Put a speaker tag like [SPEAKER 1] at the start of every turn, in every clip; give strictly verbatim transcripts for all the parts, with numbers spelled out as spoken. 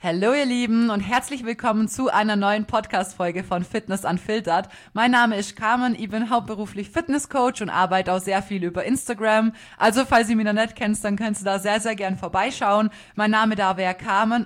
[SPEAKER 1] Hallo ihr Lieben und herzlich willkommen zu einer neuen Podcast-Folge von Fitness Unfiltered. Mein Name ist Carmen, ich bin hauptberuflich Fitnesscoach und arbeite auch sehr viel über Instagram. Also falls ihr mich noch nicht kennt, dann könnt ihr da sehr, sehr gern vorbeischauen. Mein Name da wäre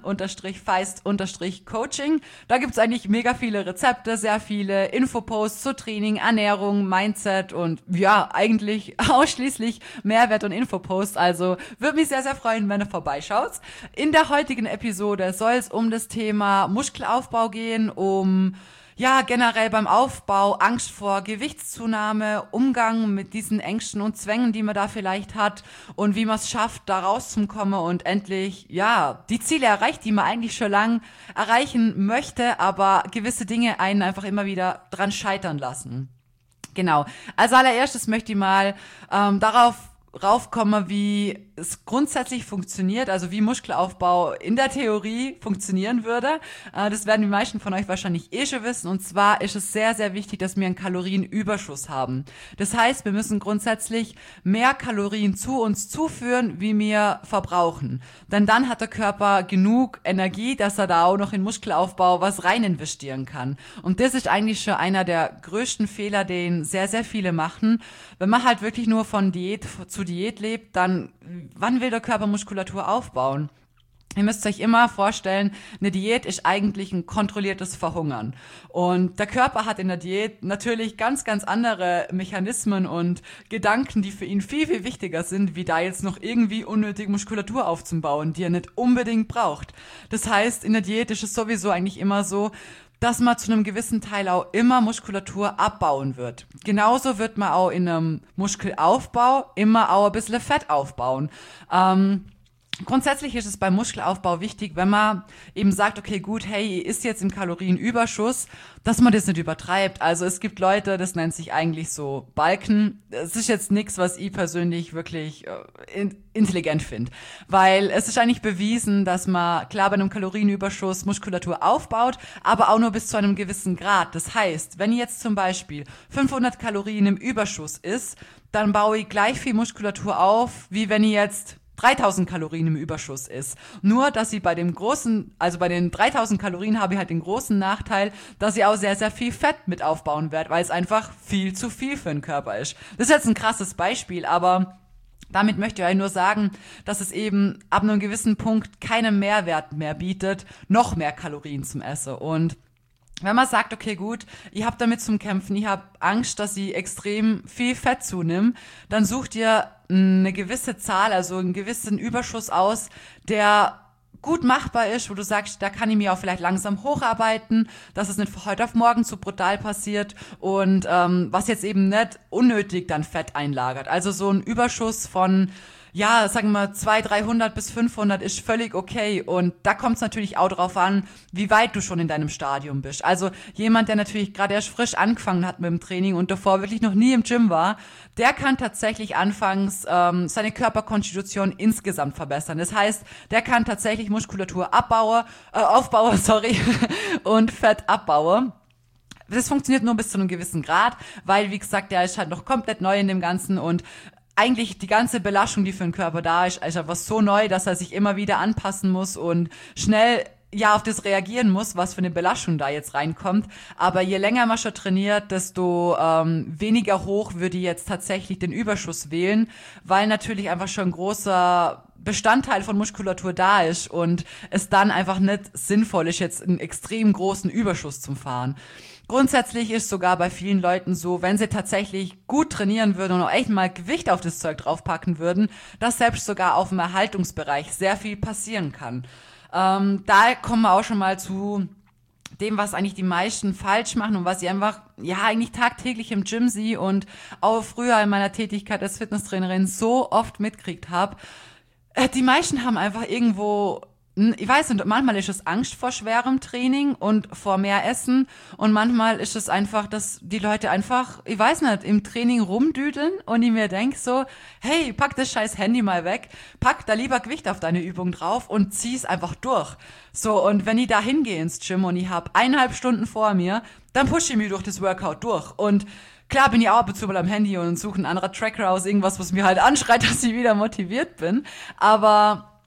[SPEAKER 1] Carmen-Feist-Coaching. Da gibt's eigentlich mega viele Rezepte, sehr viele Infoposts zu Training, Ernährung, Mindset und ja, eigentlich ausschließlich Mehrwert und Infoposts. Also würde mich sehr, sehr freuen, wenn ihr vorbeischaut. In der heutigen Episode soll es um das Thema Muskelaufbau gehen, um ja generell beim Aufbau Angst vor Gewichtszunahme, Umgang mit diesen Ängsten und Zwängen, die man da vielleicht hat und wie man es schafft, da rauszukommen und endlich ja die Ziele erreicht, die man eigentlich schon lang erreichen möchte, aber gewisse Dinge einen einfach immer wieder dran scheitern lassen. Genau. Als allererstes möchte ich mal ähm, darauf raufkomme, wie es grundsätzlich funktioniert, also wie Muskelaufbau in der Theorie funktionieren würde. Äh, das werden die meisten von euch wahrscheinlich eh schon wissen. Und zwar ist es sehr, sehr wichtig, dass wir einen Kalorienüberschuss haben. Das heißt, wir müssen grundsätzlich mehr Kalorien zu uns zuführen, wie wir verbrauchen. Denn dann hat der Körper genug Energie, dass er da auch noch in Muskelaufbau was rein investieren kann. Und das ist eigentlich schon einer der größten Fehler, den sehr, sehr viele machen. Wenn man halt wirklich nur von Diät zu Diät lebt, dann wann will der Körper Muskulatur aufbauen? Ihr müsst euch immer vorstellen, eine Diät ist eigentlich ein kontrolliertes Verhungern. Und der Körper hat in der Diät natürlich ganz, ganz andere Mechanismen und Gedanken, die für ihn viel, viel wichtiger sind, wie da jetzt noch irgendwie unnötig Muskulatur aufzubauen, die er nicht unbedingt braucht. Das heißt, in der Diät ist es sowieso eigentlich immer so, dass man zu einem gewissen Teil auch immer Muskulatur abbauen wird. Genauso wird man auch in einem Muskelaufbau immer auch ein bisschen Fett aufbauen. Ähm, grundsätzlich ist es beim Muskelaufbau wichtig, wenn man eben sagt, okay, gut, hey, ihr isst jetzt im Kalorienüberschuss, dass man das nicht übertreibt. Also es gibt Leute, das nennt sich eigentlich so Balken. Es ist jetzt nichts, was ich persönlich wirklich äh, in, intelligent finde. Weil es ist eigentlich bewiesen, dass man, klar, bei einem Kalorienüberschuss Muskulatur aufbaut, aber auch nur bis zu einem gewissen Grad. Das heißt, wenn jetzt zum Beispiel fünfhundert Kalorien im Überschuss ist, dann baue ich gleich viel Muskulatur auf, wie wenn ich jetzt dreitausend Kalorien im Überschuss ist. Nur, dass sie bei dem großen, also bei den dreitausend Kalorien habe ich halt den großen Nachteil, dass ich auch sehr, sehr viel Fett mit aufbauen werde, weil es einfach viel zu viel für den Körper ist. Das ist jetzt ein krasses Beispiel, aber damit möchte ich euch nur sagen, dass es eben ab einem gewissen Punkt keinen Mehrwert mehr bietet, noch mehr Kalorien zum Essen. Und wenn man sagt, okay, gut, ich habe damit zum Kämpfen, ich habe Angst, dass ich extrem viel Fett zunehme, dann sucht ihr eine gewisse Zahl, also einen gewissen Überschuss aus, der gut machbar ist, wo du sagst, da kann ich mir auch vielleicht langsam hocharbeiten, dass es nicht von heute auf morgen zu brutal passiert und ähm, was jetzt eben nicht unnötig dann Fett einlagert. Also so ein Überschuss von ja, sagen wir zweihundert, dreihundert bis fünfhundert ist völlig okay und da kommt es natürlich auch drauf an, wie weit du schon in deinem Stadium bist. Also jemand, der natürlich gerade erst frisch angefangen hat mit dem Training und davor wirklich noch nie im Gym war, der kann tatsächlich anfangs ähm, seine Körperkonstitution insgesamt verbessern. Das heißt, der kann tatsächlich Muskulatur abbauen, äh, aufbauen, sorry, und Fett abbauen. Das funktioniert nur bis zu einem gewissen Grad, weil, wie gesagt, der ist halt noch komplett neu in dem Ganzen und eigentlich die ganze Belastung, die für den Körper da ist, ist einfach so neu, dass er sich immer wieder anpassen muss und schnell ja auf das reagieren muss, was für eine Belastung da jetzt reinkommt. Aber je länger man schon trainiert, desto ähm, weniger hoch würde ich jetzt tatsächlich den Überschuss wählen, weil natürlich einfach schon ein großer Bestandteil von Muskulatur da ist und es dann einfach nicht sinnvoll ist, jetzt einen extrem großen Überschuss zu fahren. Grundsätzlich ist sogar bei vielen Leuten so, wenn sie tatsächlich gut trainieren würden und auch echt mal Gewicht auf das Zeug draufpacken würden, dass selbst sogar auf dem Erhaltungsbereich sehr viel passieren kann. Ähm, da kommen wir auch schon mal zu dem, was eigentlich die meisten falsch machen und was ich einfach, ja, eigentlich tagtäglich im Gym sehe und auch früher in meiner Tätigkeit als Fitnesstrainerin so oft mitkriegt habe. Äh, die meisten haben einfach irgendwo, ich weiß nicht, manchmal ist es Angst vor schwerem Training und vor mehr Essen und manchmal ist es einfach, dass die Leute einfach, ich weiß nicht, im Training rumdüdeln und ich mir denke so, hey, pack das scheiß Handy mal weg, pack da lieber Gewicht auf deine Übung drauf und zieh's einfach durch. So, und wenn ich da hingehe ins Gym und ich habe eineinhalb Stunden vor mir, dann pushe ich mich durch das Workout durch und klar bin ich auch ab und zu mal am Handy und suche einen anderen Tracker aus, irgendwas, was mir halt anschreit, dass ich wieder motiviert bin, aber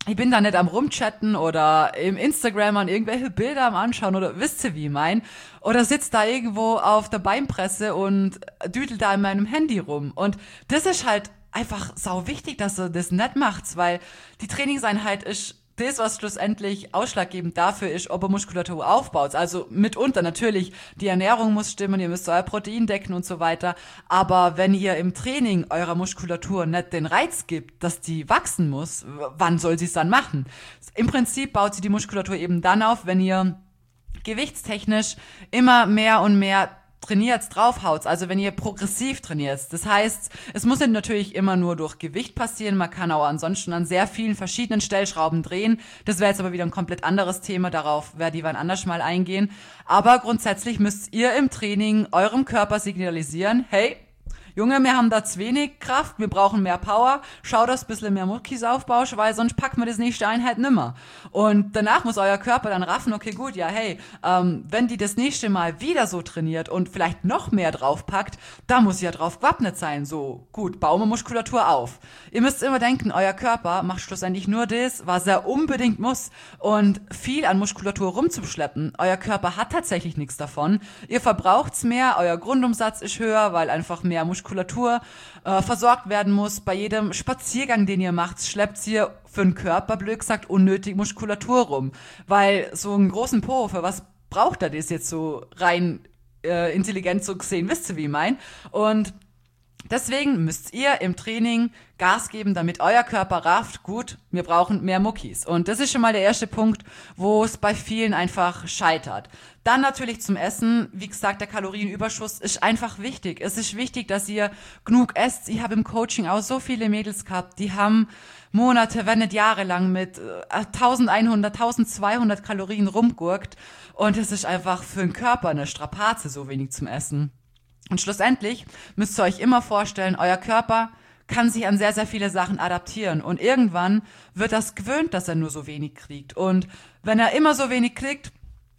[SPEAKER 1] ich bin da nicht am Rumchatten oder im Instagram an irgendwelche Bilder am Anschauen oder wisst ihr, wie ich mein? Oder sitzt da irgendwo auf der Beinpresse und düdelt da in meinem Handy rum. Und das ist halt einfach sau wichtig, dass du das nicht machst, weil die Trainingseinheit ist das, was schlussendlich ausschlaggebend dafür ist, ob ihr Muskulatur aufbaut. Also mitunter natürlich, die Ernährung muss stimmen, ihr müsst euer Protein decken und so weiter. Aber wenn ihr im Training eurer Muskulatur nicht den Reiz gibt, dass die wachsen muss, wann soll sie es dann machen? Im Prinzip baut sie die Muskulatur eben dann auf, wenn ihr gewichtstechnisch immer mehr und mehr trainiert, draufhaut, also wenn ihr progressiv trainiert. Das heißt, es muss nicht natürlich immer nur durch Gewicht passieren, man kann auch ansonsten an sehr vielen verschiedenen Stellschrauben drehen. Das wäre jetzt aber wieder ein komplett anderes Thema, darauf werde ich wann anders mal eingehen. Aber grundsätzlich müsst ihr im Training eurem Körper signalisieren, hey, Junge, wir haben da zu wenig Kraft, wir brauchen mehr Power, schau, dass du ein bisschen mehr Muckis aufbaust, weil sonst packen wir das nächste Einheit nimmer. Und danach muss euer Körper dann raffen, okay, gut, ja, hey, ähm, wenn die das nächste Mal wieder so trainiert und vielleicht noch mehr draufpackt, da muss sie ja drauf gewappnet sein. So, gut, bauen wir Muskulatur auf. Ihr müsst immer denken, euer Körper macht schlussendlich nur das, was er unbedingt muss. Und viel an Muskulatur rumzuschleppen, euer Körper hat tatsächlich nichts davon. Ihr verbraucht's mehr, euer Grundumsatz ist höher, weil einfach mehr Muskulatur Muskulatur äh, versorgt werden muss. Bei jedem Spaziergang, den ihr macht, schleppt ihr für den Körper, blöd gesagt, unnötig Muskulatur rum. Weil so einen großen Po, für was braucht er das jetzt so rein äh, intelligent so gesehen? Wisst ihr, wie ich mein? Und deswegen müsst ihr im Training Gas geben, damit euer Körper rafft, gut, wir brauchen mehr Muckis. Und das ist schon mal der erste Punkt, wo es bei vielen einfach scheitert. Dann natürlich zum Essen. Wie gesagt, der Kalorienüberschuss ist einfach wichtig. Es ist wichtig, dass ihr genug esst. Ich habe im Coaching auch so viele Mädels gehabt, die haben Monate, wenn nicht Jahre lang mit elfhundert, zwölfhundert Kalorien rumgurkt. Und es ist einfach für den Körper eine Strapaze, so wenig zum Essen. Und schlussendlich müsst ihr euch immer vorstellen, euer Körper kann sich an sehr, sehr viele Sachen adaptieren. Und irgendwann wird das gewöhnt, dass er nur so wenig kriegt. Und wenn er immer so wenig kriegt,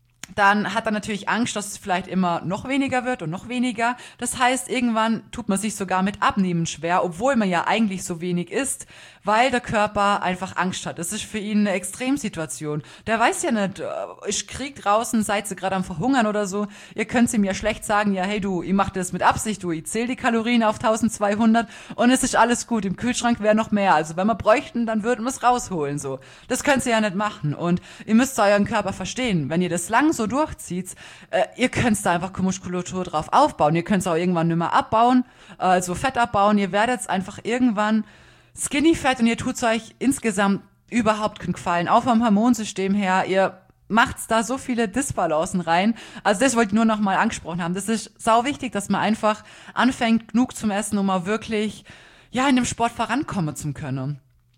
[SPEAKER 1] dann hat er natürlich Angst, dass es vielleicht immer noch weniger wird und noch weniger. Das heißt, irgendwann tut man sich sogar mit Abnehmen schwer, obwohl man ja eigentlich so wenig isst, weil der Körper einfach Angst hat. Das ist für ihn eine Extremsituation. Der weiß ja nicht, ich krieg draußen, seid ihr gerade am Verhungern oder so. Ihr könnt ihm ja schlecht sagen, ja hey du, ich mach das mit Absicht, du, ich zähl die Kalorien auf zwölfhundert und es ist alles gut. Im Kühlschrank wäre noch mehr. Also wenn wir bräuchten, dann würden wir es rausholen. So, das könnt ihr ja nicht machen. Und ihr müsst euren Körper verstehen. Wenn ihr das lang so durchzieht, äh, ihr könnt da einfach Muskulatur drauf aufbauen. Ihr könnt es auch irgendwann nicht mehr abbauen, also Fett abbauen. Ihr werdet einfach irgendwann Skinny Fat und ihr tut's euch insgesamt überhaupt keinen Gefallen. Auch vom Hormonsystem her, ihr macht's da so viele Disbalancen rein. Also das wollte ich nur noch mal angesprochen haben. Das ist sau wichtig, dass man einfach anfängt, genug zum Essen, um mal wirklich, ja, in dem Sport vorankommen zu können.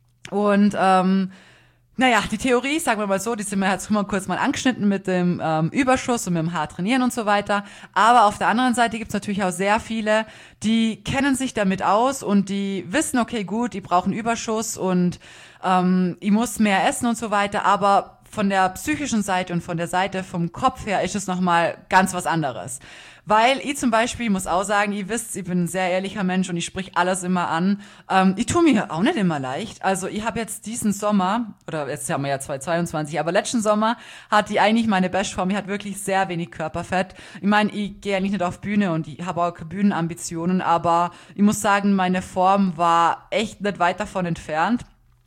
[SPEAKER 1] Und, ähm, naja, die Theorie, sagen wir mal so, die sind wir jetzt mal kurz mal angeschnitten mit dem ähm, Überschuss und mit dem hart trainieren und so weiter. Aber auf der anderen Seite gibt's natürlich auch sehr viele, die kennen sich damit aus und die wissen, okay, gut, die brauchen Überschuss und ähm, ich muss mehr essen und so weiter. Aber von der psychischen Seite und von der Seite vom Kopf her ist es nochmal ganz was anderes. Weil ich zum Beispiel muss auch sagen, ihr wisst, ich bin ein sehr ehrlicher Mensch und ich sprich alles immer an. Ähm, ich tue mir auch nicht immer leicht. Also ich habe jetzt diesen Sommer, oder jetzt haben wir ja zweitausendzweiundzwanzig, aber letzten Sommer hatte ich eigentlich meine Bestform. Ich hatte wirklich sehr wenig Körperfett. Ich meine, ich gehe eigentlich nicht auf Bühne und ich habe auch keine Bühnenambitionen, aber ich muss sagen, meine Form war echt nicht weit davon entfernt.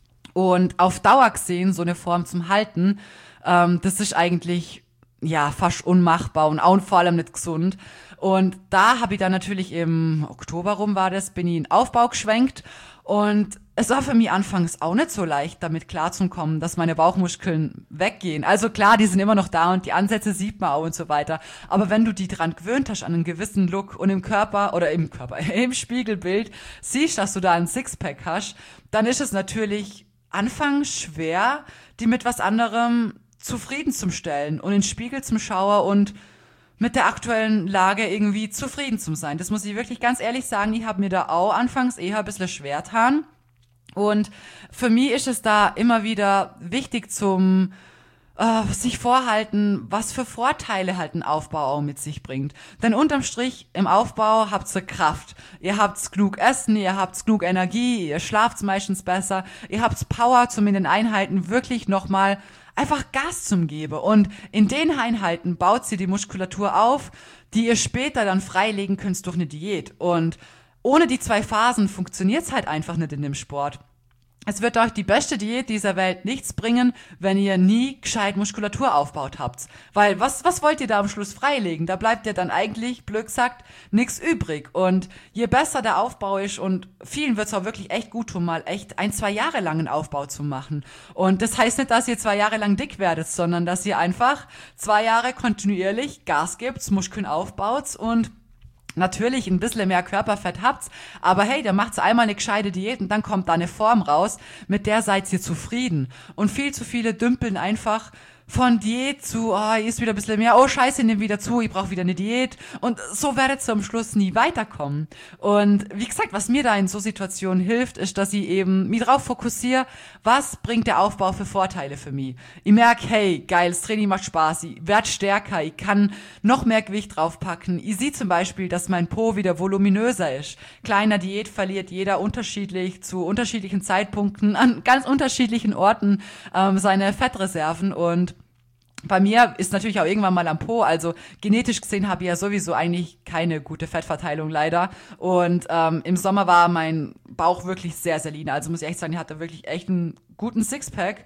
[SPEAKER 1] Und auf Dauer gesehen, so eine Form zum Halten, ähm, das ist eigentlich ja fast unmachbar und auch vor allem nicht gesund. Und da habe ich dann natürlich im Oktober rum war das, bin ich in Aufbau geschwenkt und es war für mich anfangs auch nicht so leicht, damit klarzukommen, dass meine Bauchmuskeln weggehen. Also klar, die sind immer noch da und die Ansätze sieht man auch und so weiter. Aber wenn du die dran gewöhnt hast an einen gewissen Look und im Körper oder im Körper, im Spiegelbild siehst, dass du da ein Sixpack hast, dann ist es natürlich anfangs schwer, die mit was anderem zufrieden zu stellen und in den Spiegel zum Schauer und mit der aktuellen Lage irgendwie zufrieden zu sein. Das muss ich wirklich ganz ehrlich sagen, ich habe mir da auch anfangs eher ein bisschen schwer getan. Und für mich ist es da immer wieder wichtig zum äh, sich vorhalten, was für Vorteile halt ein Aufbau auch mit sich bringt. Denn unterm Strich, im Aufbau habt ihr Kraft. Ihr habt genug Essen, ihr habt genug Energie, ihr schlaft meistens besser, ihr habt Power, zum in den Einheiten wirklich nochmal einfach Gas zum Geben. Und in den Einheiten baut sie die Muskulatur auf, die ihr später dann freilegen könnt durch eine Diät. Und ohne die zwei Phasen funktioniert's halt einfach nicht in dem Sport. Es wird euch die beste Diät dieser Welt nichts bringen, wenn ihr nie gescheit Muskulatur aufbaut habt. Weil was, was wollt ihr da am Schluss freilegen? Da bleibt ja dann eigentlich, blöd gesagt, nichts übrig. Und je besser der Aufbau ist, und vielen wird's auch wirklich echt gut tun, mal echt ein, zwei Jahre lang einen Aufbau zu machen. Und das heißt nicht, dass ihr zwei Jahre lang dick werdet, sondern dass ihr einfach zwei Jahre kontinuierlich Gas gebt, Muskeln aufbaut und natürlich ein bisschen mehr Körperfett habt's, aber hey, da macht's einmal eine gescheite Diät und dann kommt da eine Form raus, mit der seid ihr zufrieden. Und viel zu viele dümpeln einfach von Diät zu, oh, hier ist wieder ein bisschen mehr, oh scheiße, nimm wieder zu, ich brauche wieder eine Diät. Und so werdet ihr am Schluss nie weiterkommen. Und wie gesagt, was mir da in so Situationen hilft, ist, dass ich eben mich drauf fokussiere, was bringt der Aufbau für Vorteile für mich. Ich merke, hey, geil, das Training macht Spaß, ich werde stärker, ich kann noch mehr Gewicht draufpacken. Ich sehe zum Beispiel, dass mein Po wieder voluminöser ist. Kleiner Diät verliert jeder unterschiedlich, zu unterschiedlichen Zeitpunkten, an ganz unterschiedlichen Orten ähm, seine Fettreserven. Und bei mir ist natürlich auch irgendwann mal am Po, also genetisch gesehen habe ich ja sowieso eigentlich keine gute Fettverteilung leider. Und ähm, im Sommer war mein Bauch wirklich sehr, sehr lean. Also muss ich echt sagen, ich hatte wirklich echt einen guten Sixpack.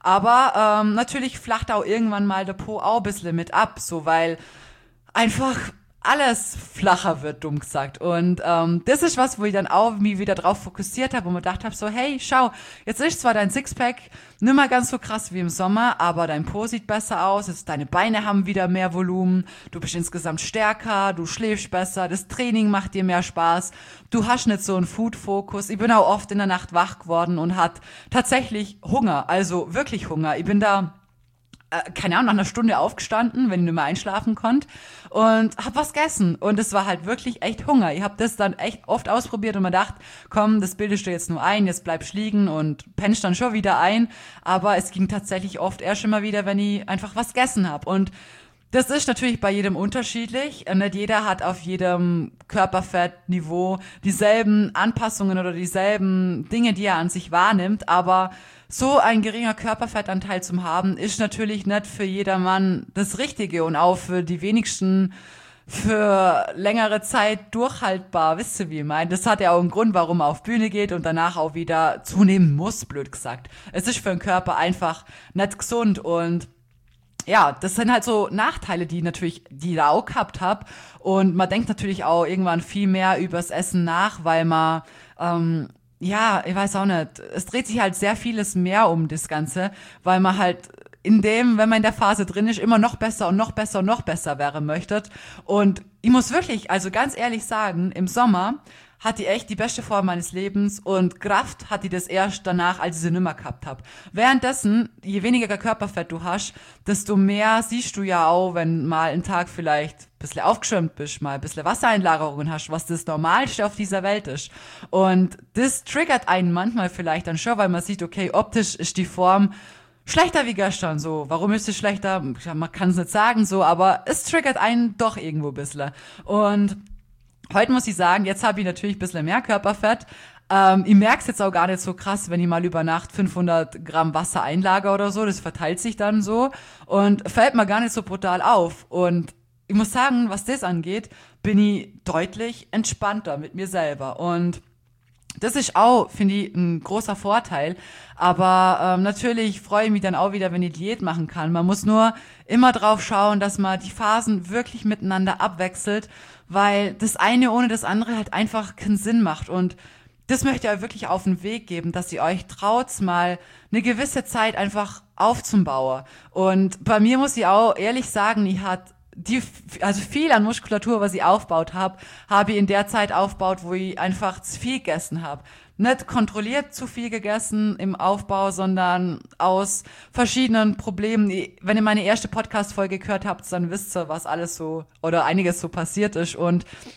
[SPEAKER 1] Aber ähm, natürlich flacht auch irgendwann mal der Po auch ein bisschen mit ab, so weil einfach alles flacher wird, dumm gesagt. Und ähm, das ist was, wo ich dann auch mich wieder drauf fokussiert habe und mir gedacht habe, so hey, schau, jetzt ist zwar dein Sixpack nicht mehr ganz so krass wie im Sommer, aber dein Po sieht besser aus, jetzt deine Beine haben wieder mehr Volumen, du bist insgesamt stärker, du schläfst besser, das Training macht dir mehr Spaß, du hast nicht so einen Food-Fokus. Ich bin auch oft in der Nacht wach geworden und hatte tatsächlich Hunger, also wirklich Hunger. Ich bin da keine Ahnung, nach einer Stunde aufgestanden, wenn ich nicht mehr einschlafen konnte und hab was gegessen und es war halt wirklich echt Hunger. Ich habe das dann echt oft ausprobiert und mir gedacht, komm, das bildest du jetzt nur ein, jetzt bleibst liegen und pennst dann schon wieder ein, aber es ging tatsächlich oft erst immer wieder, wenn ich einfach was gegessen habe. Und das ist natürlich bei jedem unterschiedlich. Nicht jeder hat auf jedem Körperfettniveau dieselben Anpassungen oder dieselben Dinge, die er an sich wahrnimmt, aber so ein geringer Körperfettanteil zu haben, ist natürlich nicht für jedermann das Richtige und auch für die wenigsten für längere Zeit durchhaltbar. Wisst ihr, wie ich meine? Das hat ja auch einen Grund, warum er auf Bühne geht und danach auch wieder zunehmen muss, blöd gesagt. Es ist für den Körper einfach nicht gesund und ja, das sind halt so Nachteile, die natürlich, die ich da auch gehabt hab. Und man denkt natürlich auch irgendwann viel mehr übers Essen nach, weil man, ähm, ja, ich weiß auch nicht, es dreht sich halt sehr vieles mehr um das Ganze, weil man halt in dem, wenn man in der Phase drin ist, immer noch besser und noch besser und noch besser werden möchte. Und ich muss wirklich, also ganz ehrlich sagen, im Sommer hat die echt die beste Form meines Lebens und Kraft hat die das erst danach, als ich sie nimmer gehabt hab. Währenddessen, je weniger Körperfett du hast, desto mehr siehst du ja auch, wenn mal ein Tag vielleicht ein bisschen aufgeschwemmt bist, mal ein bisschen Wassereinlagerungen hast, was das Normalste auf dieser Welt ist. Und das triggert einen manchmal vielleicht dann schon, weil man sieht, okay, optisch ist die Form schlechter wie gestern, so. Warum ist es schlechter? Man kann es nicht sagen, so, aber es triggert einen doch irgendwo ein bisschen. Und heute muss ich sagen, jetzt habe ich natürlich ein bisschen mehr Körperfett. Ähm, ich merke es jetzt auch gar nicht so krass, wenn ich mal über Nacht fünfhundert Gramm Wasser einlager oder so. Das verteilt sich dann so und fällt mir gar nicht so brutal auf. Und ich muss sagen, was das angeht, bin ich deutlich entspannter mit mir selber. Und das ist auch, finde ich, ein großer Vorteil. Aber ähm, natürlich freue ich mich dann auch wieder, wenn ich Diät machen kann. Man muss nur immer drauf schauen, dass man die Phasen wirklich miteinander abwechselt, weil das eine ohne das andere halt einfach keinen Sinn macht. Und das möchte ich euch wirklich auf den Weg geben, dass ihr euch traut, mal eine gewisse Zeit einfach aufzubauen. Und bei mir muss ich auch ehrlich sagen, ich hatte die, also viel an Muskulatur, was ich aufgebaut habe, habe ich in der Zeit aufgebaut, wo ich einfach zu viel gegessen habe. Nicht kontrolliert zu viel gegessen im Aufbau, sondern aus verschiedenen Problemen. Wenn ihr meine erste Podcast-Folge gehört habt, dann wisst ihr, was alles so oder einiges so passiert ist. Und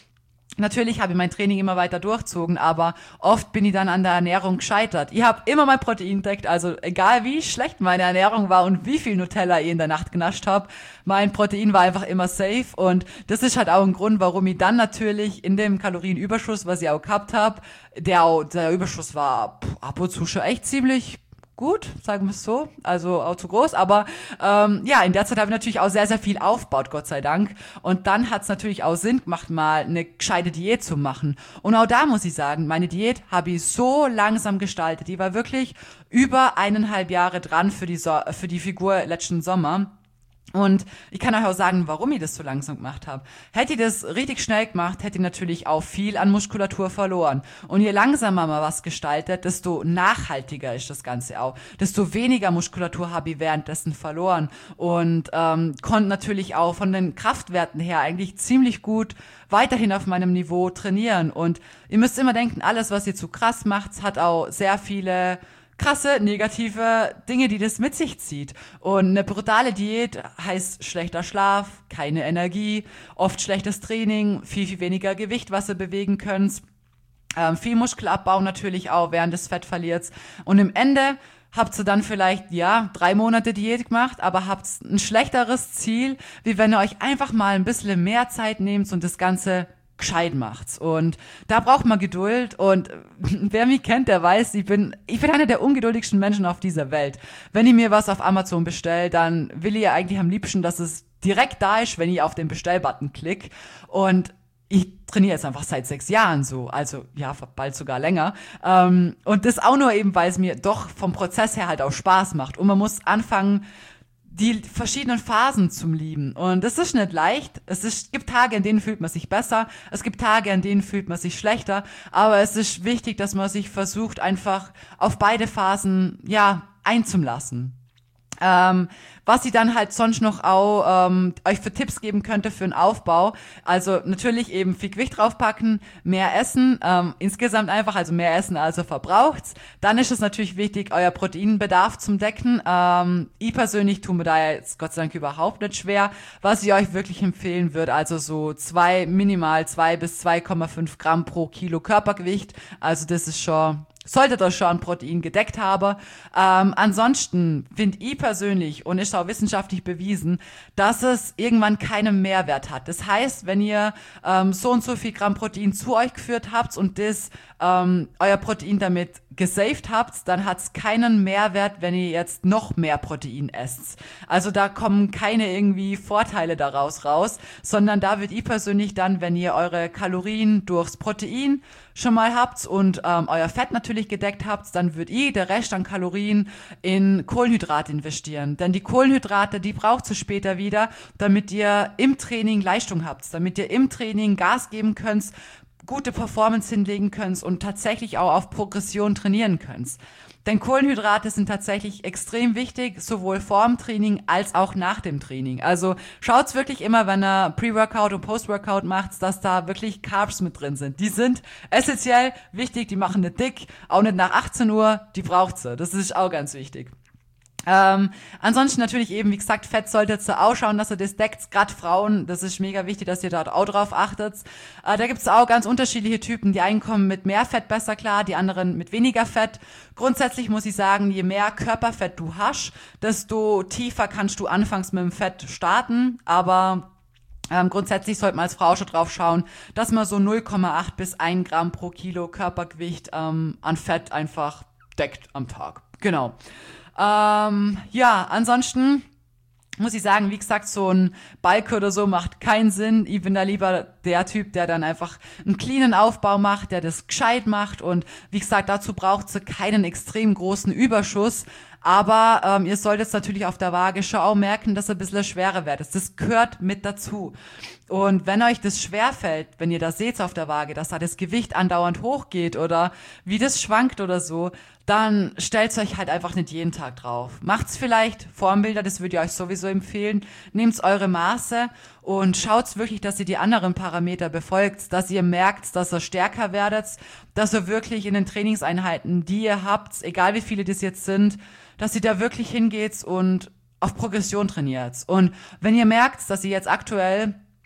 [SPEAKER 1] Natürlich habe ich mein Training immer weiter durchzogen, aber oft bin ich dann an der Ernährung gescheitert. Ich habe immer mein Protein deckt, also egal wie schlecht meine Ernährung war und wie viel Nutella ich in der Nacht genascht habe, mein Protein war einfach immer safe und das ist halt auch ein Grund, warum ich dann natürlich in dem Kalorienüberschuss, was ich auch gehabt habe, der, der Überschuss war pff, ab und zu schon echt ziemlich gut, sagen wir es so, also auch zu groß, aber ähm, ja, in der Zeit habe ich natürlich auch sehr, sehr viel aufgebaut, Gott sei Dank. Und dann hat es natürlich auch Sinn gemacht, mal eine gescheite Diät zu machen. Und auch da muss ich sagen, meine Diät habe ich so langsam gestaltet. Die war wirklich über eineinhalb Jahre dran für die, so- für die Figur letzten Sommer. Und ich kann euch auch sagen, warum ich das so langsam gemacht habe. Hätte ich das richtig schnell gemacht, hätte ich natürlich auch viel an Muskulatur verloren. Und je langsamer man was gestaltet, desto nachhaltiger ist das Ganze auch. Desto weniger Muskulatur habe ich währenddessen verloren. Und ähm, konnte natürlich auch von den Kraftwerten her eigentlich ziemlich gut weiterhin auf meinem Niveau trainieren. Und ihr müsst immer denken, alles, was ihr zu krass macht, hat auch sehr viele krasse negative Dinge, die das mit sich zieht. Und eine brutale Diät heißt schlechter Schlaf, keine Energie, oft schlechtes Training, viel, viel weniger Gewicht, was ihr bewegen könnt, ähm, viel Muskelabbau natürlich auch, während des Fett verliert. Und im Ende habt ihr dann vielleicht, ja, drei Monate Diät gemacht, aber habt ein schlechteres Ziel, wie wenn ihr euch einfach mal ein bisschen mehr Zeit nehmt und das Ganze gescheit macht's. Und da braucht man Geduld und wer mich kennt, der weiß, ich bin, ich bin einer der ungeduldigsten Menschen auf dieser Welt. Wenn ich mir was auf Amazon bestelle, dann will ich ja eigentlich am liebsten, dass es direkt da ist, wenn ich auf den Bestellbutton klicke. Und ich trainiere jetzt einfach seit sechs Jahren so, also ja, bald sogar länger. Ähm, und das auch nur eben, weil es mir doch vom Prozess her halt auch Spaß macht. Und man muss anfangen, die verschiedenen Phasen zum Lieben. Und das ist nicht leicht. Es ist, gibt Tage, in denen fühlt man sich besser. Es gibt Tage, in denen fühlt man sich schlechter. Aber es ist wichtig, dass man sich versucht, einfach auf beide Phasen, ja, einzulassen. Ähm, was ich dann halt sonst noch auch ähm, euch für Tipps geben könnte für den Aufbau. Also natürlich eben viel Gewicht draufpacken, mehr essen, ähm, insgesamt einfach, also mehr essen, als ihr verbraucht. Dann ist es natürlich wichtig, euer Proteinbedarf zum Decken. Ähm, ich persönlich tue mir da jetzt Gott sei Dank überhaupt nicht schwer. Was ich euch wirklich empfehlen würde, also so zwei, minimal zwei bis zwei Komma fünf Gramm pro Kilo Körpergewicht. Also das ist schon... solltet ihr schon Protein gedeckt haben. Ähm, ansonsten finde ich persönlich, und ist auch wissenschaftlich bewiesen, dass es irgendwann keinen Mehrwert hat. Das heißt, wenn ihr ähm, so und so viel Gramm Protein zu euch geführt habt und das ähm, euer Protein damit gesaved habt, dann hat es keinen Mehrwert, wenn ihr jetzt noch mehr Protein esst. Also da kommen keine irgendwie Vorteile daraus raus, sondern da wird ich persönlich dann, wenn ihr eure Kalorien durchs Protein schon mal habt und ähm, euer Fett natürlich gedeckt habt, dann würd ihr der Rest an Kalorien in Kohlenhydrate investieren. Denn die Kohlenhydrate, die braucht ihr später wieder, damit ihr im Training Leistung habt, damit ihr im Training Gas geben könnt, gute Performance hinlegen könnt und tatsächlich auch auf Progression trainieren könnt. Denn Kohlenhydrate sind tatsächlich extrem wichtig, sowohl vor dem Training als auch nach dem Training. Also schaut's wirklich immer, wenn ihr Pre-Workout und Post-Workout macht, dass da wirklich Carbs mit drin sind. Die sind essentiell wichtig, die machen nicht dick, auch nicht nach achtzehn Uhr, die braucht sie. Das ist auch ganz wichtig. Ähm, ansonsten natürlich eben, wie gesagt, Fett solltet ihr auch schauen, dass ihr das deckt. Gerade Frauen, das ist mega wichtig, dass ihr dort auch drauf achtet. Äh, da gibt's auch ganz unterschiedliche Typen. Die einen kommen mit mehr Fett besser klar, die anderen mit weniger Fett. Grundsätzlich muss ich sagen, je mehr Körperfett du hast, desto tiefer kannst du anfangs mit dem Fett starten. Aber ähm, grundsätzlich sollte man als Frau schon drauf schauen, dass man so null Komma acht bis ein Gramm pro Kilo Körpergewicht ähm, an Fett einfach deckt am Tag. Genau. Ähm, ja, ansonsten muss ich sagen, wie gesagt, so ein Bulk oder so macht keinen Sinn. Ich bin da lieber der Typ, der dann einfach einen cleanen Aufbau macht, der das gescheit macht und wie gesagt, dazu braucht sie keinen extrem großen Überschuss. Aber ähm, ihr solltet natürlich auf der Waage schon auch merken, dass ihr ein bisschen schwerer werdet. Das gehört mit dazu. Und wenn euch das schwerfällt, wenn ihr das seht auf der Waage, dass da das Gewicht andauernd hochgeht oder wie das schwankt oder so, dann stellt euch halt einfach nicht jeden Tag drauf. Macht's vielleicht Formbilder, das würde ich euch sowieso empfehlen. Nehmt eure Maße und schaut wirklich, dass ihr die anderen Parameter befolgt, dass ihr merkt, dass ihr stärker werdet, dass ihr wirklich in den Trainingseinheiten, die ihr habt, egal wie viele das jetzt sind, dass ihr da wirklich hingeht und auf Progression trainiert. Und wenn ihr merkt, dass ihr jetzt aktuell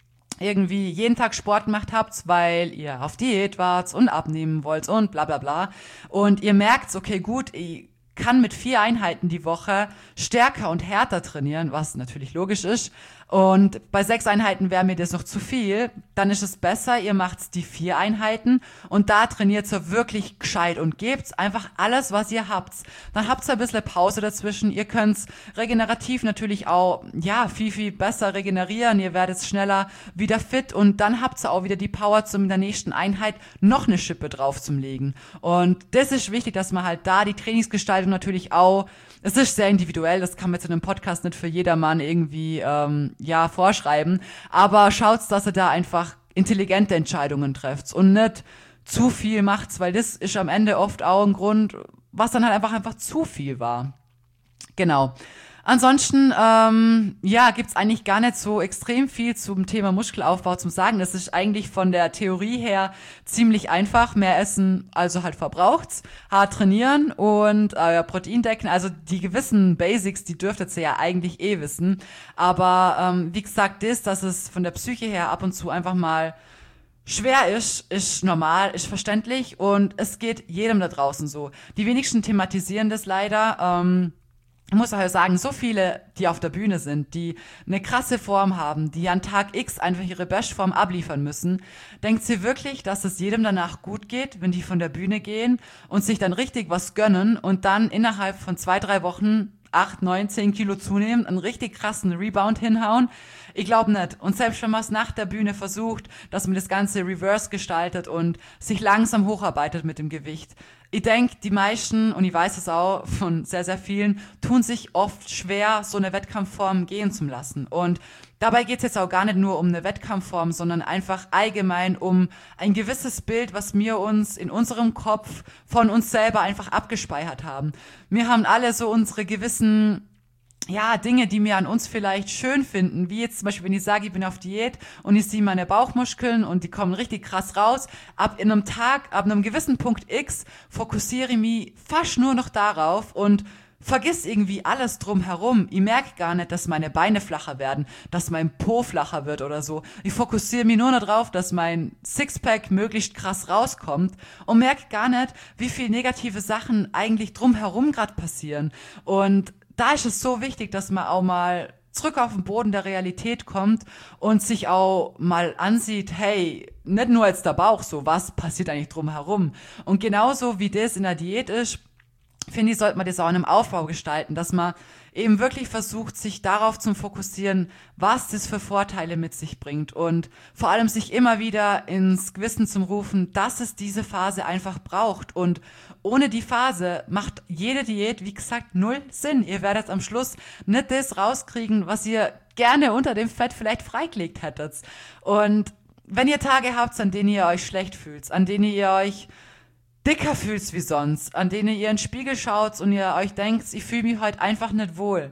[SPEAKER 1] irgendwie jeden Tag Sport gemacht habt, weil ihr auf Diät wart und abnehmen wollt und bla bla bla. Und ihr merkt, okay, gut, ich kann mit vier Einheiten die Woche stärker und härter trainieren, was natürlich logisch ist. Und bei sechs Einheiten wäre mir das noch zu viel. Dann ist es besser, ihr macht die vier Einheiten und da trainiert ihr wirklich gescheit und gebt einfach alles, was ihr habt. Dann habt ihr ein bisschen Pause dazwischen. Ihr könnt regenerativ natürlich auch, ja, viel, viel besser regenerieren. Ihr werdet schneller wieder fit und dann habt ihr auch wieder die Power, zum in der nächsten Einheit noch eine Schippe drauf zu legen. Und das ist wichtig, dass man halt da die Trainingsgestaltung natürlich auch, es ist sehr individuell, das kann man jetzt in einem Podcast nicht für jedermann irgendwie ähm, ja vorschreiben, aber schaut, dass ihr da einfach intelligente Entscheidungen trefft und nicht zu viel macht's, weil das ist am Ende oft auch ein Grund, was dann halt einfach einfach zu viel war. Genau. Ansonsten, ähm, ja, gibt's eigentlich gar nicht so extrem viel zum Thema Muskelaufbau zum Sagen. Das ist eigentlich von der Theorie her ziemlich einfach. Mehr essen, also halt verbraucht's. Hart trainieren und äh, Protein decken. Also die gewissen Basics, die dürftet ihr ja eigentlich eh wissen. Aber ähm, wie gesagt, das, dass es von der Psyche her ab und zu einfach mal schwer ist, ist normal, ist verständlich und es geht jedem da draußen so. Die wenigsten thematisieren das leider. Ähm, Ich muss halt sagen, so viele, die auf der Bühne sind, die eine krasse Form haben, die an Tag X einfach ihre Bestform abliefern müssen, denkt sie wirklich, dass es jedem danach gut geht, wenn die von der Bühne gehen und sich dann richtig was gönnen und dann innerhalb von zwei, drei Wochen acht, neun, zehn Kilo zunehmen, einen richtig krassen Rebound hinhauen? Ich glaube nicht. Und selbst wenn man es nach der Bühne versucht, dass man das Ganze reverse gestaltet und sich langsam hocharbeitet mit dem Gewicht. Ich denke, die meisten, und ich weiß es auch von sehr, sehr vielen, tun sich oft schwer, so eine Wettkampfform gehen zu lassen. Und dabei geht es jetzt auch gar nicht nur um eine Wettkampfform, sondern einfach allgemein um ein gewisses Bild, was wir uns in unserem Kopf von uns selber einfach abgespeichert haben. Wir haben alle so unsere gewissen ja, Dinge, die wir an uns vielleicht schön finden, wie jetzt zum Beispiel, wenn ich sage, ich bin auf Diät und ich sehe meine Bauchmuskeln und die kommen richtig krass raus, ab in einem Tag, ab einem gewissen Punkt X fokussiere ich mich fast nur noch darauf und vergiss irgendwie alles drumherum. Ich merke gar nicht, dass meine Beine flacher werden, dass mein Po flacher wird oder so. Ich fokussiere mich nur noch drauf, dass mein Sixpack möglichst krass rauskommt und merke gar nicht, wie viel negative Sachen eigentlich drumherum gerade passieren. Und da ist es so wichtig, dass man auch mal zurück auf den Boden der Realität kommt und sich auch mal ansieht, hey, nicht nur jetzt der Bauch, so was passiert eigentlich drumherum. Und genauso wie das in der Diät ist, finde ich, sollte man das auch in einem Aufbau gestalten, dass man eben wirklich versucht, sich darauf zu fokussieren, was das für Vorteile mit sich bringt und vor allem sich immer wieder ins Gewissen zu rufen, dass es diese Phase einfach braucht und ohne die Phase macht jede Diät, wie gesagt, null Sinn. Ihr werdet am Schluss nicht das rauskriegen, was ihr gerne unter dem Fett vielleicht freigelegt hättet. Und wenn ihr Tage habt, an denen ihr euch schlecht fühlt, an denen ihr euch dicker fühlst wie sonst, an denen ihr in den Spiegel schaut und ihr euch denkt, ich fühle mich heute einfach nicht wohl.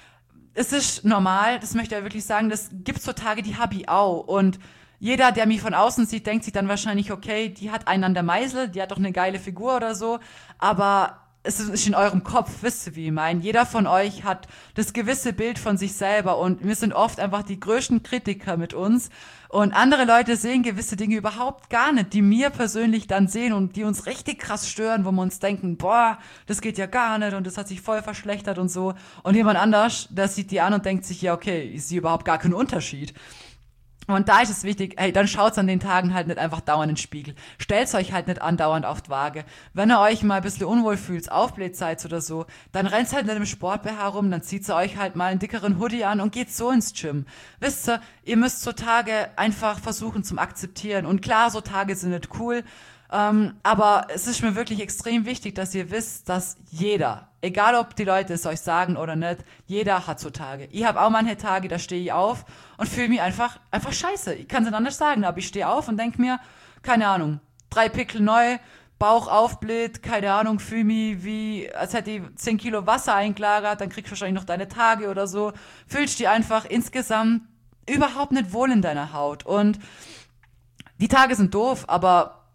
[SPEAKER 1] Es ist normal, das möchte ich wirklich sagen, das gibt so Tage, die hab ich auch. Und jeder, der mich von außen sieht, denkt sich dann wahrscheinlich, okay, die hat einen an der Meißel, die hat doch eine geile Figur oder so, aber es ist in eurem Kopf, wisst ihr, wie ich meine. Jeder von euch hat das gewisse Bild von sich selber und wir sind oft einfach die größten Kritiker mit uns und andere Leute sehen gewisse Dinge überhaupt gar nicht, die mir persönlich dann sehen und die uns richtig krass stören, wo wir uns denken, boah, das geht ja gar nicht und das hat sich voll verschlechtert und so. Und jemand anders, der sieht die an und denkt sich, ja okay, ich sehe überhaupt gar keinen Unterschied. Und da ist es wichtig, hey, dann schaut's an den Tagen halt nicht einfach dauernd in den Spiegel. Stellt's euch halt nicht andauernd auf die Waage. Wenn ihr euch mal ein bisschen unwohl fühlt, aufbläht seid oder so, dann rennt's halt nicht im Sport-B H rum, dann zieht's euch halt mal einen dickeren Hoodie an und geht so ins Gym. Wisst ihr, ihr müsst so Tage einfach versuchen zum Akzeptieren. Und klar, so Tage sind nicht cool, ähm, aber es ist mir wirklich extrem wichtig, dass ihr wisst, dass jeder, egal ob die Leute es euch sagen oder nicht, jeder hat so Tage. Ich habe auch manche Tage, da stehe ich auf und fühle mich einfach einfach scheiße. Ich kann es nicht anders sagen, aber ich stehe auf und denke mir, keine Ahnung, drei Pickel neu, Bauch aufbläht, keine Ahnung, fühle mich wie, als hätte ich zehn Kilo Wasser eingelagert, dann kriegst du wahrscheinlich noch deine Tage oder so. Fühlst dich einfach insgesamt überhaupt nicht wohl in deiner Haut. Und die Tage sind doof, aber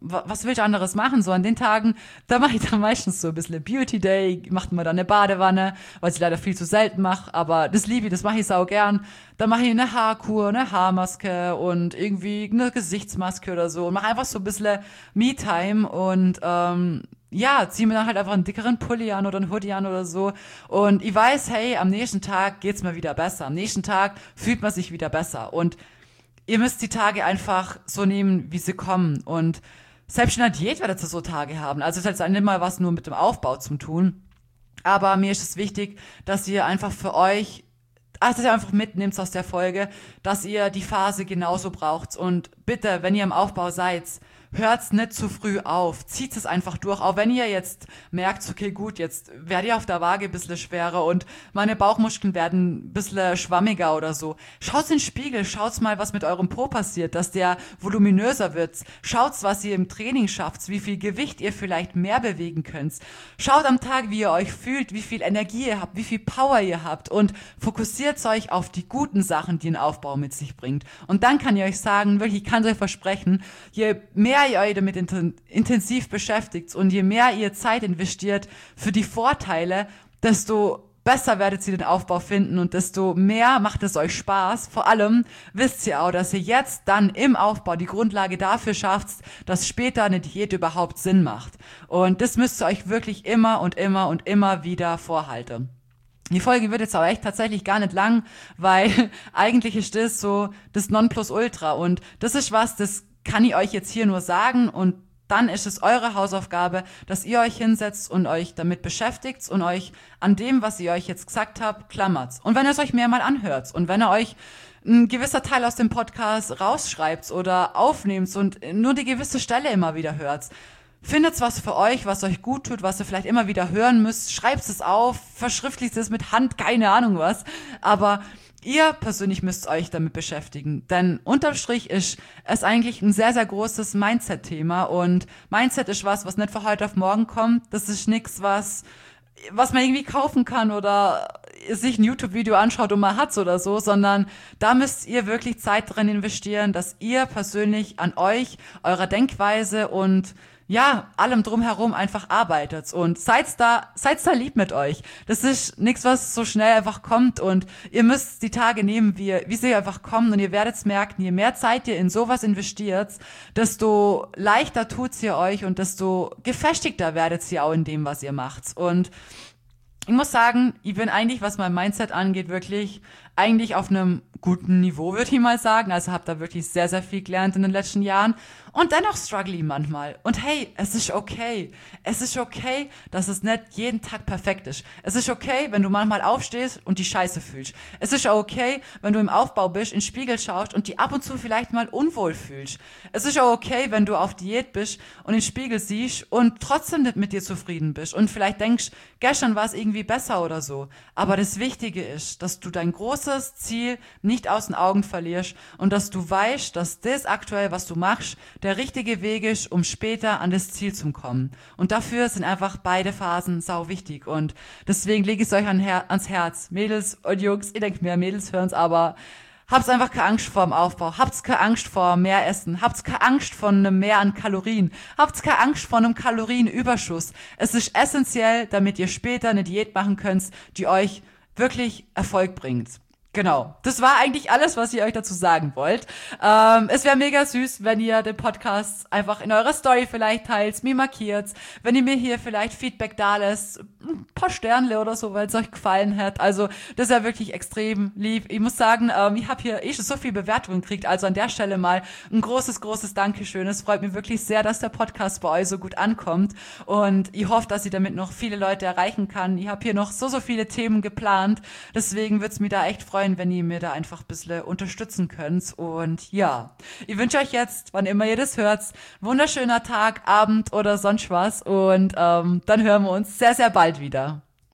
[SPEAKER 1] was will ich anderes machen? So an den Tagen, da mache ich dann meistens so ein bisschen Beauty Day, macht mir dann eine Badewanne, was ich leider viel zu selten mache, aber das liebe ich, das mache ich sau gern. Dann mache ich eine Haarkur, eine Haarmaske und irgendwie eine Gesichtsmaske oder so und mache einfach so ein bisschen Me-Time und ähm, ja, zieh mir dann halt einfach einen dickeren Pulli an oder einen Hoodie an oder so. Und ich weiß, hey, am nächsten Tag geht's mir wieder besser. Am nächsten Tag fühlt man sich wieder besser. Und ihr müsst die Tage einfach so nehmen, wie sie kommen. Und selbst in der Diät werdet ihr so Tage haben. Also es hat jetzt nicht mal was nur mit dem Aufbau zu tun. Aber mir ist es wichtig, dass ihr einfach für euch, also dass ihr einfach mitnehmt aus der Folge, dass ihr die Phase genauso braucht. Und bitte, wenn ihr im Aufbau seid, hört's nicht zu früh auf, zieht es einfach durch, auch wenn ihr jetzt merkt, okay, gut, jetzt werde ich auf der Waage ein bisschen schwerer und meine Bauchmuskeln werden ein bisschen schwammiger oder so. Schaut's in den Spiegel, schaut's mal, was mit eurem Po passiert, dass der voluminöser wird. Schaut's, was ihr im Training schafft, wie viel Gewicht ihr vielleicht mehr bewegen könnt. Schaut am Tag, wie ihr euch fühlt, wie viel Energie ihr habt, wie viel Power ihr habt und fokussiert euch auf die guten Sachen, die ein Aufbau mit sich bringt. Und dann kann ich euch sagen, wirklich, ich kann euch versprechen, je mehr ihr euch damit intensiv beschäftigt und je mehr ihr Zeit investiert für die Vorteile, desto besser werdet ihr den Aufbau finden und desto mehr macht es euch Spaß. Vor allem wisst ihr auch, dass ihr jetzt dann im Aufbau die Grundlage dafür schafft, dass später eine Diät überhaupt Sinn macht. Und das müsst ihr euch wirklich immer und immer und immer wieder vorhalten. Die Folge wird jetzt aber echt tatsächlich gar nicht lang, weil eigentlich ist das so das Nonplusultra und das ist was, das kann ich euch jetzt hier nur sagen und dann ist es eure Hausaufgabe, dass ihr euch hinsetzt und euch damit beschäftigt und euch an dem, was ich euch jetzt gesagt habe, klammert. Und wenn ihr es euch mehr mal anhört und wenn ihr euch ein gewisser Teil aus dem Podcast rausschreibt oder aufnehmt und nur die gewisse Stelle immer wieder hört, findet was für euch, was euch gut tut, was ihr vielleicht immer wieder hören müsst, schreibt es auf, verschriftlicht es mit Hand, keine Ahnung was, aber ihr persönlich müsst euch damit beschäftigen, denn unterm Strich ist es eigentlich ein sehr, sehr großes Mindset-Thema und Mindset ist was, was nicht von heute auf morgen kommt. Das ist nichts, was, was man irgendwie kaufen kann oder sich ein YouTube-Video anschaut und man hat's oder so, sondern da müsst ihr wirklich Zeit drin investieren, dass ihr persönlich an euch, eurer Denkweise und ja, allem drumherum einfach arbeitet und seid da, seid da lieb mit euch. Das ist nichts, was so schnell einfach kommt und ihr müsst die Tage nehmen, wie, wie sie einfach kommen und ihr werdet merken, je mehr Zeit ihr in sowas investiert, desto leichter tut's ihr euch und desto gefestigter werdet ihr auch in dem, was ihr macht. Und ich muss sagen, ich bin eigentlich, was mein Mindset angeht, wirklich eigentlich auf einem guten Niveau, würde ich mal sagen. Also habe da wirklich sehr, sehr viel gelernt in den letzten Jahren. Und dennoch struggle ich manchmal. Und hey, es ist okay. Es ist okay, dass es nicht jeden Tag perfekt ist. Es ist okay, wenn du manchmal aufstehst und die Scheiße fühlst. Es ist okay, wenn du im Aufbau bist, in den Spiegel schaust und die ab und zu vielleicht mal unwohl fühlst. Es ist auch okay, wenn du auf Diät bist und in den Spiegel siehst und trotzdem nicht mit dir zufrieden bist und vielleicht denkst, gestern war es irgendwie besser oder so. Aber das Wichtige ist, dass du dein großes Ziel nicht aus den Augen verlierst und dass du weißt, dass das aktuell, was du machst, der richtige Weg ist, um später an das Ziel zu kommen. Und dafür sind einfach beide Phasen sau wichtig. Und deswegen lege ich es euch an Her- ans Herz. Mädels und Jungs, ich denke mir, Mädels hören es, aber habt's einfach keine Angst vor dem Aufbau. Habt's keine Angst vor mehr Essen. Habt's keine Angst vor einem Mehr an Kalorien. Habt's keine Angst vor einem Kalorienüberschuss. Es ist essentiell, damit ihr später eine Diät machen könnt, die euch wirklich Erfolg bringt. Genau, das war eigentlich alles, was ihr euch dazu sagen wollt. Ähm, es wäre mega süß, wenn ihr den Podcast einfach in eurer Story vielleicht teilt, mir markiert, wenn ihr mir hier vielleicht Feedback da lässt, ein paar Sternle oder so, weil es euch gefallen hat. Also das ist ja wirklich extrem lieb. Ich muss sagen, ähm, ich habe hier eh schon so viel Bewertungen gekriegt, also an der Stelle mal ein großes, großes Dankeschön. Es freut mich wirklich sehr, dass der Podcast bei euch so gut ankommt und ich hoffe, dass ich damit noch viele Leute erreichen kann. Ich habe hier noch so, so viele Themen geplant, deswegen würde es mich da echt freuen, wenn ihr mir da einfach ein bisschen unterstützen könnt. Und ja, ich wünsche euch jetzt, wann immer ihr das hört, wunderschöner Tag, Abend oder sonst was. Und ähm, dann hören wir uns sehr, sehr bald wieder.